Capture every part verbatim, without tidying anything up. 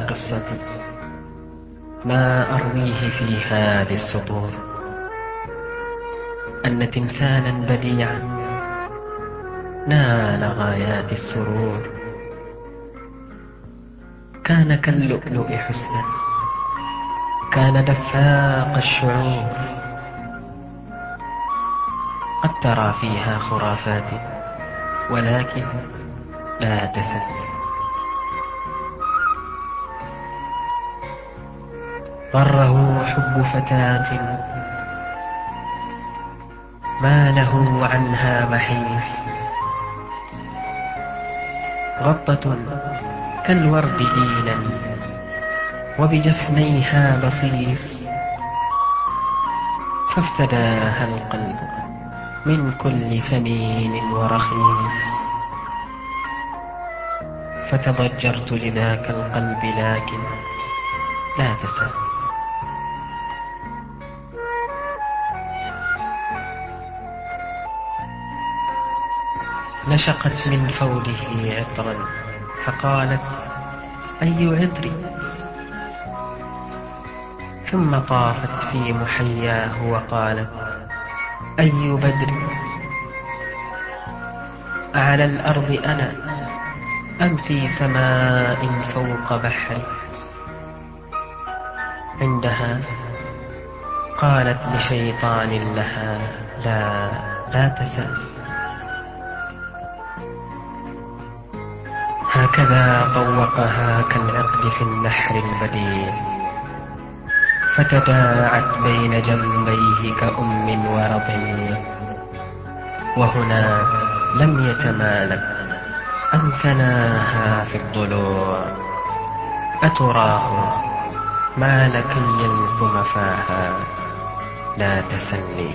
القصة ما أرويه في هذه السطور، أن تمثالا بديعا نال غايات السرور، كان كاللؤلؤ حسنا، كان دفاق الشعور، قد ترى فيها خرافات ولكن لا تسل. غره حب فتاة ما له عنها محيص، غطة كالورد لينا وبجفنيها بصيص، فافتداها القلب من كل ثمين ورخيص، فتضجرت لذاك القلب لكن لا تسأل. نشقت من فوله عطرا فقالت أي عطر، ثم طافت في محياه وقالت أي بدر، أعلى الأرض أنا أم في سماء فوق بحر. عندها قالت لشيطان لها لا لا تسأل. هكذا طوقها كالعقد في النحر البديع، فتداعت بين جنبيه كأم ورضيع، وهنا لم يتمالك أن ثناها في الضلوع، أتراه ما لكي يلثم فاها لا تسلي.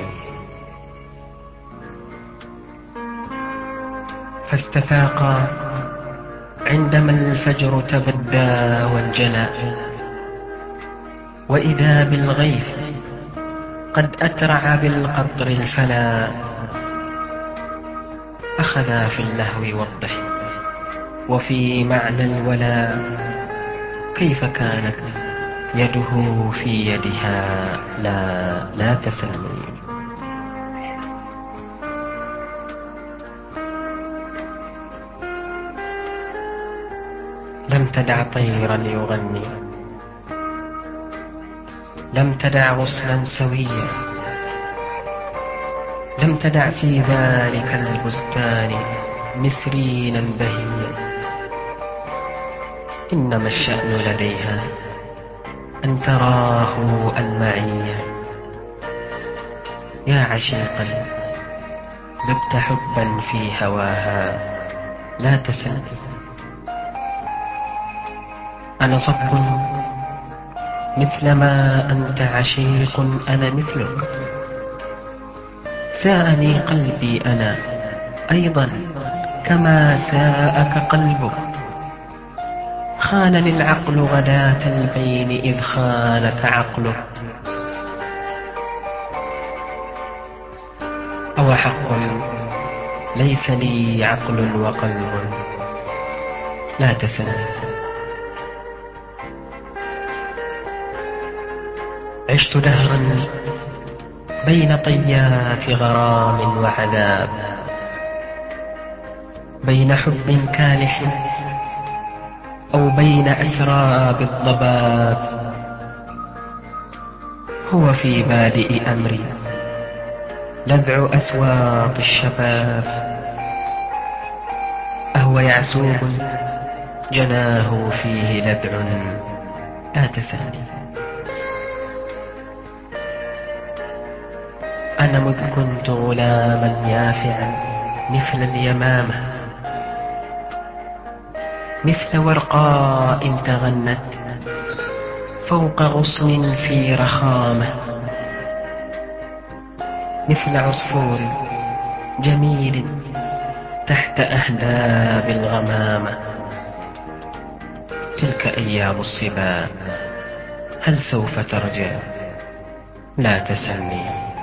فاستفاقا عندما الفجر تبدى وانجلى، وإذا بالغيث قد أترع بالقطر الفلا، أخذا في اللهو والضحك وفي معنى الولا، كيف كانت يده في يدها لا لا تسلي. لم تدع طيرا يغني، لم تدع غصنا سويا، لم تدع في ذلك البستان مسرينا بهيا، إنما الشأن لديها أن تراه المعية. يا عشيقا ذبت حبا في هواها لا تسل. أنا صب مثلما أنت عشيق أنا مثلك، ساءني قلبي أنا أيضا كما ساءك قلبك، خانني العقل غداة البين إذ خانك عقلك. أو حق ليس لي عقل وقلب لا تسل. عشت دهرا بين طيات غرام وعذاب، بين حب كالح أو بين أسراب الضباب، هو في بادئ أمري لذع أسواط الشباب، أهو يعسوب جناه فيه لذع لا تسلي. أنا مذ كنت غلاما يافعا مثل اليمامة، مثل ورقاء تغنت فوق غصن في رخامة، مثل عصفور جميل تحت أهداب الغمامة. تلك أيام الصبا هل سوف ترجع لا تسلني.